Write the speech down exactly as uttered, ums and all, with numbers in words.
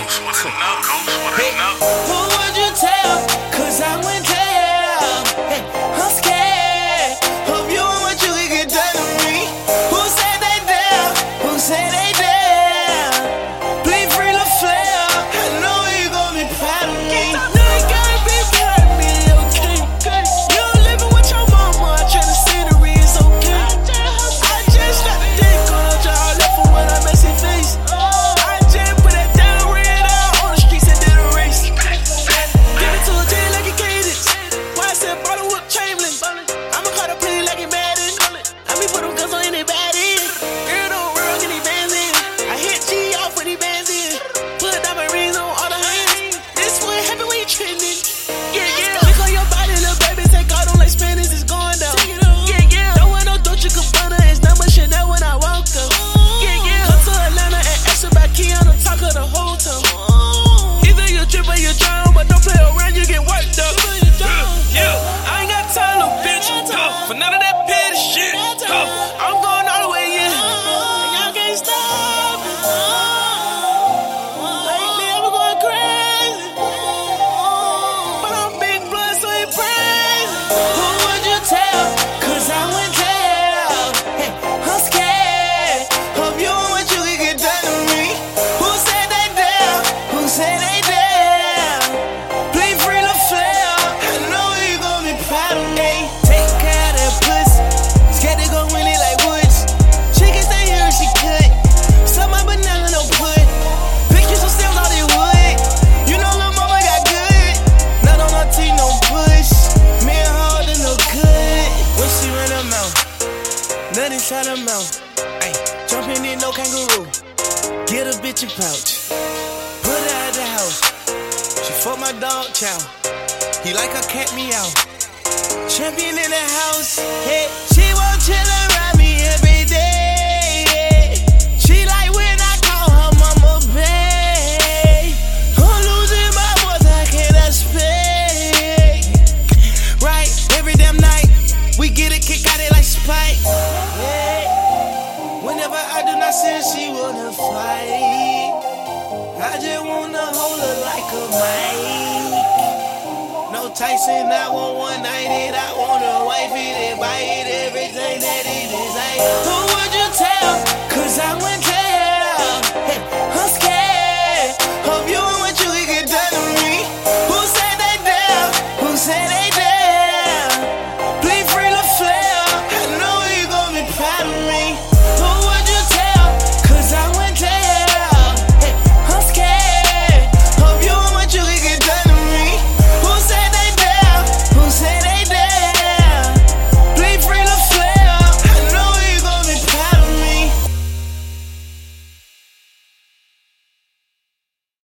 Ghost with a no, Ghost with a no. Who would you tell? Cause I went down. Hey, I'm scared. Hope you and what you could get done to me. Who said they down? Who said they down? Bleed free to flare. I know you gon' be proud of me. No, you gotta be proud of me, okay? You living with your mama, tryna see the reason, okay? I just got the dick on y'all left for when I messy face. I just put that down red out on the streets and did a race. Give it to a J like a Cadence. Why I said bottle whoop Chamberlain. I'ma call the play like it Madden. I mean put them guns on anybody. Girl don't run any bands in. I hit G off when he bands in. Put diamond rings on all the hands. This what happen when you trending. Yeah, yeah. Lick on your body, little baby. Take all them like Spanish, it's going down. Yeah, yeah. Don't want no Dolce Gabbana. It's not much Chanel when I walk up. Yeah, yeah. Come to Atlanta and ask about Keanu, talk of the hotel. Either you trip or you drown, but don't play around, you get worked up. Yeah, I ain't got time, little bitch. For none of that petty shit. I'm going all the way in. And y'all can't stop me. Lately I'm going crazy. But I'm big blood, so it crazy. Who would you tell? Cause I went down. Hey, I'm scared. Hope you and what you could get done to me. Who said they down? Who said they down? Bleed free to flare. I know you gon' be proud of me. Take care of that pussy. Scared to go in it like woods. She can stay here if she could. Suck my banana, no put. Pictures of stills all they wood. You know lil' mama got good. Not on her teeth, no push. Me and her holding no good. When she run her mouth, nothing shut her mouth. Ay, jumping in no kangaroo. Get a bitch a pouch. Put her at the house. She fuck my dog chow. He like her cat meow. Champion in the house. Hey, she won't chill around me every day. Yeah. She like when I call her mama babe. I'm losing my voice, I cannot speak. Right, every damn night we get a kick out it like Spike. Yeah. Whenever I do not see her, she wanna fight. I just wanna hold her like a mic. No Tyson, I want one night it. I want a wife it and buy it everything that it is. Like, who would you tell? Cause I